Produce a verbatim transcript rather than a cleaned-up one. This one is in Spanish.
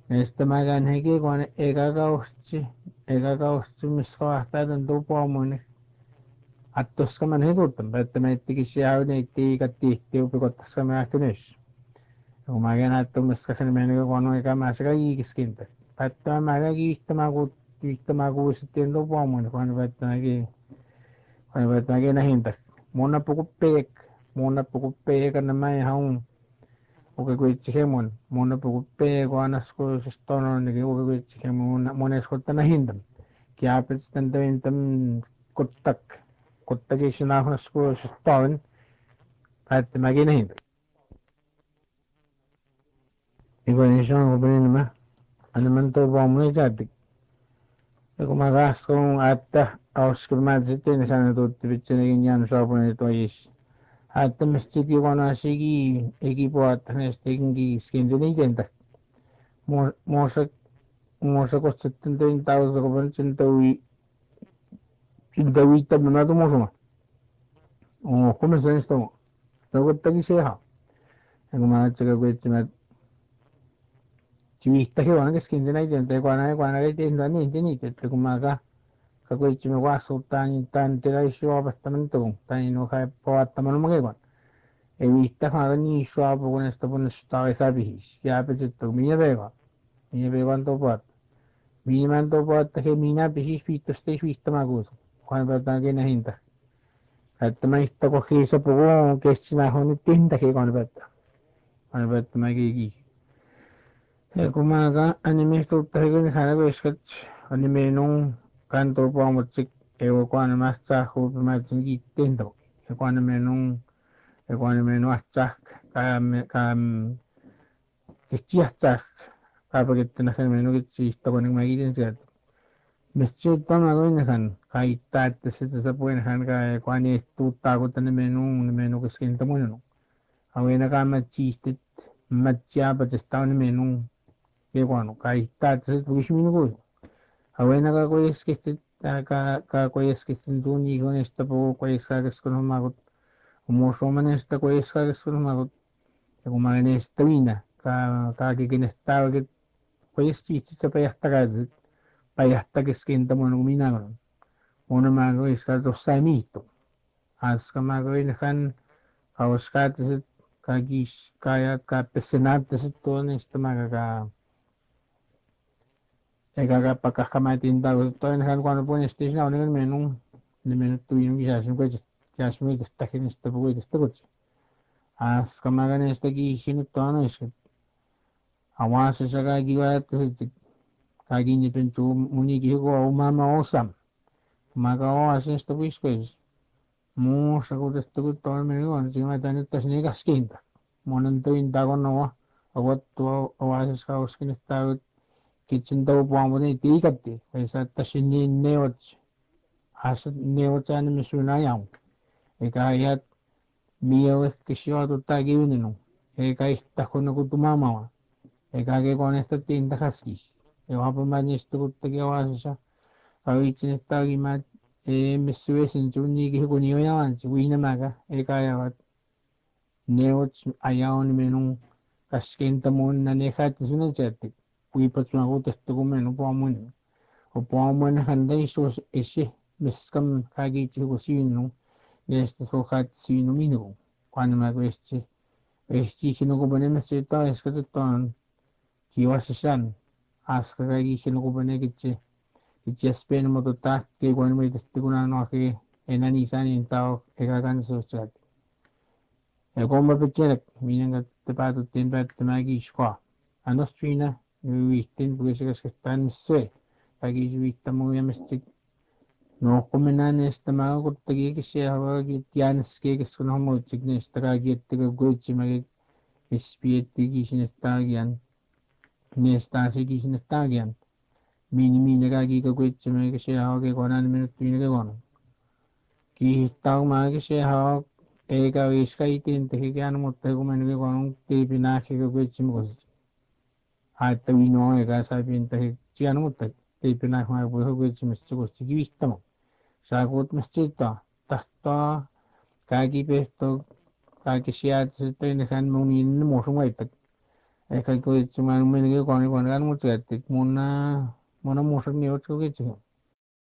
Este magan hegi kwan ega gauchi ega gauchi misqawahta tantu puamun attos kaman hegutam bette metti kishiau ne ti katti ti upikotas kama kunesh umagan atto miskahan menega kwano ega masga yigiskinta patta maga gistamagu gistamagu sitiendo puamun kwan bette nagi kwan bette nagi nahinta mona pukupek mona pukupek namai haun oke kuitsihemun mona pukupe kuanasko stono nigi oke kuitsihemun mones kotana hindam kiapets tanto tam kottak kottaki sinahunasko stovin pat magina hindam igual eso no puede más animanto vamos a jatik ko magasto atta auskurmadzite ne sana tutti piccine ginyan sopone tois atta mesjid yugona sigi equipo atta neste gingi skindini tenta mosa mosa kotsattan tein tausa ko ban cintawi cintawi tabna to mosuma o come se sto to kottaki seha ko ma chaga kwetma chivista que van que skindina tenta kwana kwana ke tenda ni tini tete kumaga ka kwetma waso tan tan tera isho abastamento tan no ha po atamano magekon e vista ha ni isho apo con esto pon sta esa bihis ya petetto mi vega mi vega anto pat Viimanto puolta he minä pisis viittosta viittamakuuta. Kun päätään kenen hinta. Että mä ihtä kohiisa puhuu kestinä on nyt tintakin kun päättää. Kun päättää mä kiiki. Ja kun mä ka animistutta hekin hänä viskat animenun kanto puomutsik evo kun mä saa huupi mä tsin kiittinto. Ja kun animenun ja kun animenun atsak kam kam kistiatsak kaapakittina animenun kitsiistä kun mä kiitin sieltä. Mesjid tama gawin kan kahit tatas ito sa puwen kan kaya kwani tuta ko tan menu menu kiskin tamo no awin na ka machistit matcha pa testa ni menu ke kwano kahit tatas ito kishmin ko awin na ka ko iskistit ka ka ko iskistin tuni ko esta po ko iskagas ko magot umuso man esta ko iskagas ko magot kung mga nesta wina ka ka kikinesta ko iskistit sa payahtagadit payahtagiskin tamo no minaganon una magawin ska dos samito as ka magawin kan kawaskatis kagis kaya ka pesenatis to nesta magaga ega pakakamatin daw to en kan kuano po nesta na unen menung ni menu tuin gisasin ko jasmi destakin nesta po nesta ko as ka magan nesta gi hinu to no is awas sa ka giwat kagi ni pentu muni gi ko mama osam magawa nesta po is Muu sakutettu kun toimeen on, siinä mä nyt tässä niikas kiintä. Monen tuin takon noa, ovat tuo oasis kauskin, että kitsin toupua, mutta ei tiikatti. Ei saa tässä niin neot, asat neot aina me syyn ajan. Eikä ajat mio ehkä sijoitu tai kivininu. Eikä ihtä kun ne kutu maamaa. Eikä ake koneesta tiintä kaskis. Ja hapa mä niistä kuttakin oasissa. Kavitsin, että takin mä e messuesin tunni ki ko niyo yan si wina maga e kaya wat neot ayaw menung kasken tamon na ne khat suna chati pui patna ko testo ko menu po amon o po amon handa iso ese meskam kagi chi ko sino nesta so khat sino mino kwan ma ko este este kino ko bane meseta eskato ton kiwasan aska kagi kino ko bane kitche Itiaspen mo to ta ke kwan mo ito kuna no ke enani san in tao e ka kan so chat e ko mo pechenek minanga te pa to tin pa te magi skwa anos trina wi tin bu se ke stan se pagi wi ta mo ya mestik no komenan esta ma ko te ke se ha ki tian ske ke suno mo chikne sta ka ki te ko go chi ma ke spiet ki sin sta gian ne sta se ki sin sta gian mini mini kaki ka kwetse me ke se ha ke konan minut mini ke kono ki tau ma ke se ha e ka wis ka itin te ke an mo te ko men ke kono te pina ke ka kwetse mo ha te wino e ka sa pin te ti an mo te te pina ha ko ko kwetse me se ko ti vista mo sa ko me se ta ta ta ka ki pe to ka ke se at se te ne kan mo ni mo so mai te Eka ko ich man men ge kon kon gan mo che tik mona mona mo sa ni ot ko che